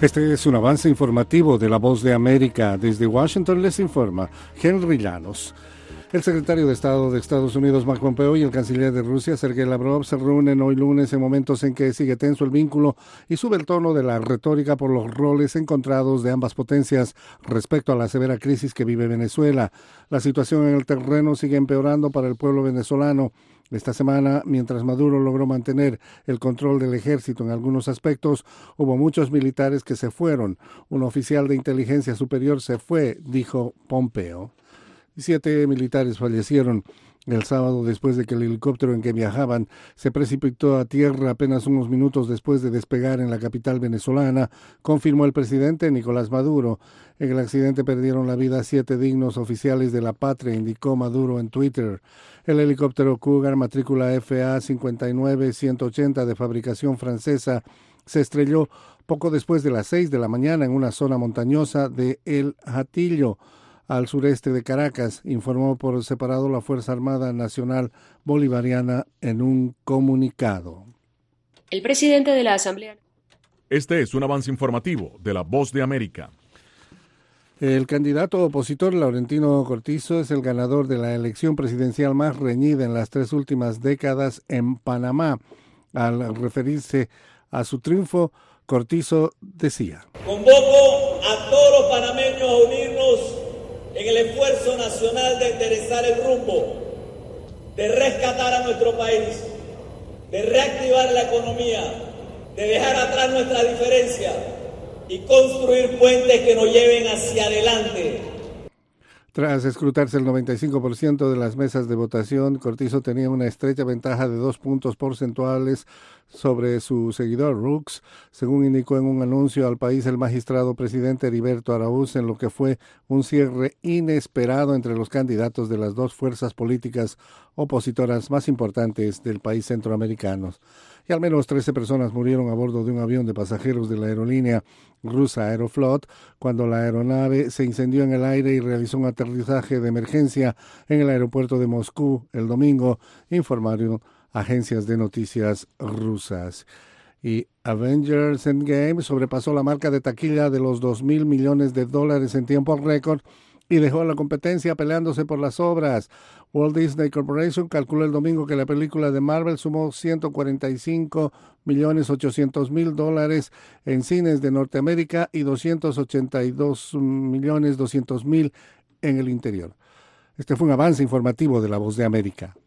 Este es un avance informativo de La Voz de América. Desde Washington les informa Henry Llanos. El secretario de Estado de Estados Unidos, Mike Pompeo, y el canciller de Rusia, Sergei Lavrov, se reúnen hoy lunes en momentos en que sigue tenso el vínculo y sube el tono de la retórica por los roles encontrados de ambas potencias respecto a la severa crisis que vive Venezuela. La situación en el terreno sigue empeorando para el pueblo venezolano. Esta semana, mientras Maduro logró mantener el control del ejército en algunos aspectos, hubo muchos militares que se fueron. Un oficial de inteligencia superior se fue, dijo Pompeo. 7 militares fallecieron el sábado después de que el helicóptero en que viajaban se precipitó a tierra apenas unos minutos después de despegar en la capital venezolana, confirmó el presidente Nicolás Maduro. En el accidente perdieron la vida 7 dignos oficiales de la patria, indicó Maduro en Twitter. El helicóptero Cougar, matrícula FA-59180 de fabricación francesa, se estrelló poco después de las 6 de la mañana en una zona montañosa de El Hatillo, al sureste de Caracas, informó por separado la Fuerza Armada Nacional Bolivariana en un comunicado. El presidente de la Asamblea. Este es un avance informativo de La Voz de América. El candidato opositor Laurentino Cortizo es el ganador de la elección presidencial más reñida en las 3 últimas décadas en Panamá. Al referirse a su triunfo, Cortizo decía: convoco a todos los panameños a unirnos en el esfuerzo nacional de enderezar el rumbo, de rescatar a nuestro país, de reactivar la economía, de dejar atrás nuestras diferencias y construir puentes que nos lleven hacia adelante. Tras escrutarse el 95% de las mesas de votación, Cortizo tenía una estrecha ventaja de 2 puntos porcentuales sobre su seguidor Rooks, según indicó en un anuncio al país el magistrado presidente Heriberto Araúz, en lo que fue un cierre inesperado entre los candidatos de las 2 fuerzas políticas opositoras más importantes del país centroamericano. Y al menos 13 personas murieron a bordo de un avión de pasajeros de la aerolínea rusa Aeroflot cuando la aeronave se incendió en el aire y realizó un aterrizaje de emergencia en el aeropuerto de Moscú el domingo, informaron agencias de noticias rusas. Y Avengers Endgame sobrepasó la marca de taquilla de los $2,000 millones en tiempo récord y dejó a la competencia peleándose por las obras. Walt Disney Corporation calculó el domingo que la película de Marvel sumó $145,800,000 en cines de Norteamérica y $282,200,000 en el interior. Este fue un avance informativo de La Voz de América.